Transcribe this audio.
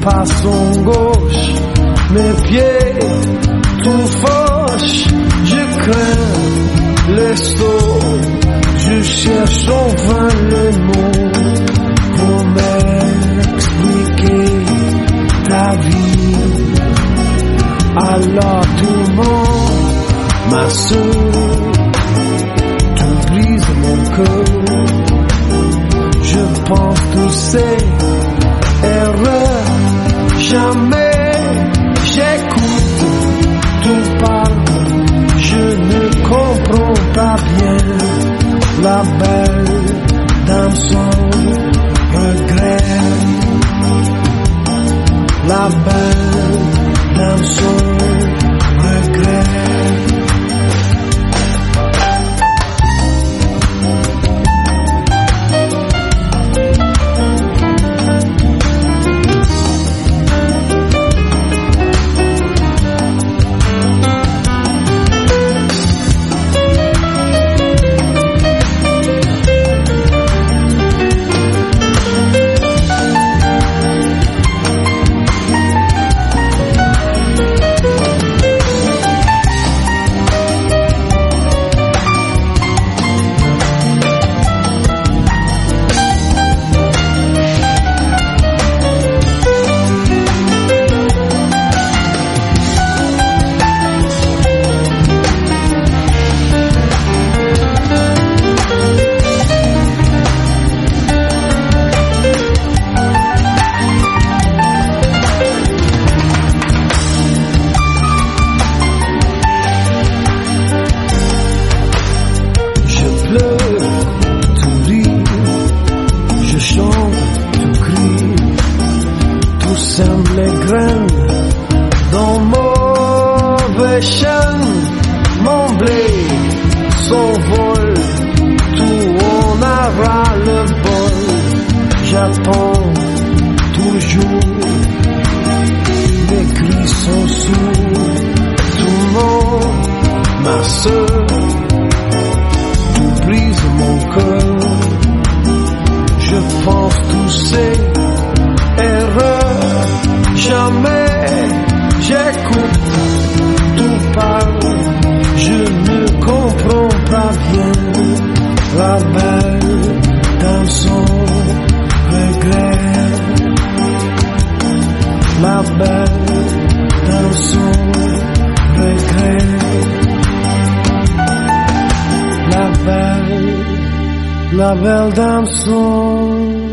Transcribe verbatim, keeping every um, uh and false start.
pas son gauche, mes pieds tout fauchent, je crains les sauts, je cherche en vain les mots pour m'expliquer ta vie. Alors tout le monde, ma soeur, tu brises mon cœur. Je pense tous ces erreurs, jamais j'écoute, tout parle, je ne comprends pas bien. La belle dans son regret, la belle dans son regret. Les graines dans mauvais champ, mon blé s'envole, tout en aura le bol. J'attends toujours, mes cris sont sourds, tout le monde, ma soeur, tu brises mon cœur. Je pense tous ces erreurs, jamais j'écoute, tout parle, je ne comprends pas bien. La belle dans son regret, la belle dans son regret, la belle, la belle dans son